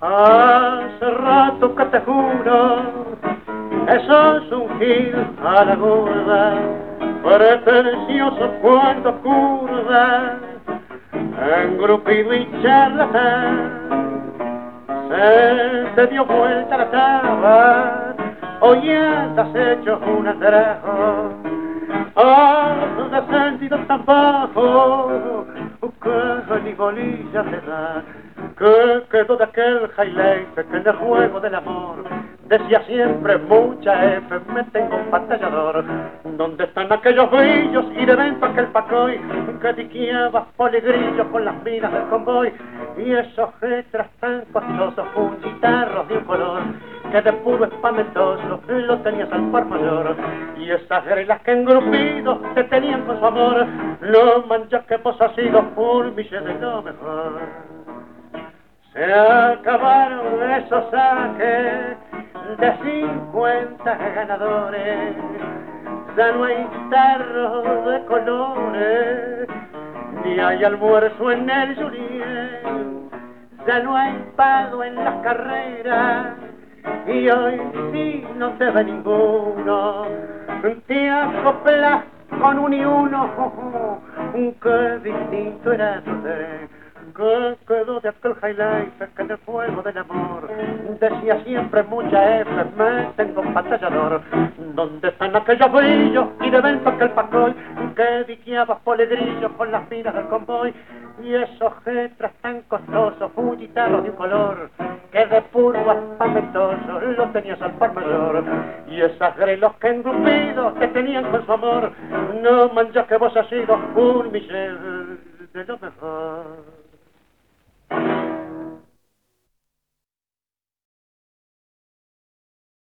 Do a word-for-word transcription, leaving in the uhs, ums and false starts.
Hace rato que te juro que sos un gil a la gorda, pretencioso cuando curda, engrupido y charlatán. Se te dio vuelta la taba, hoy andas hecho un atrajo. Has descendido tan bajo que ni bolilla te da, que quedó de aquel highlight que en el juego del amor decía siempre mucha F, me tengo un pantallador. ¿Dónde están aquellos brillos y de vento aquel pacoy que diqueaba poligrillos con las minas del convoy? Y esos letras tan costosos, punchitarros de un color que de puro espamentoso lo tenías al par mayor. Y esas grelas que engrupidos te tenían con su amor, no manchas que vos has sido un millón de lo mejor. Se acabaron esos saques de cincuenta ganadores, ya no hay tarros de colores, ni hay almuerzo en el Juliet, ya no hay pago en las carreras, y hoy sí no te ve ninguno, te acoplas con un y uno, que distinto era tu ser. Que quedó de aquel highlight que en el fuego del amor decía siempre mucha F, me tengo un pantallador. ¿Dónde están aquellos brillos y de vento aquel pacoy que diqueaba polegrillos con las minas del convoy? Y esos getras tan costosos, fugitarros de un color que de puro espamentoso lo tenías al par mayor. Y esas grelos que engrupidos te tenían con su amor, no manches que vos has sido un Michel de lo mejor.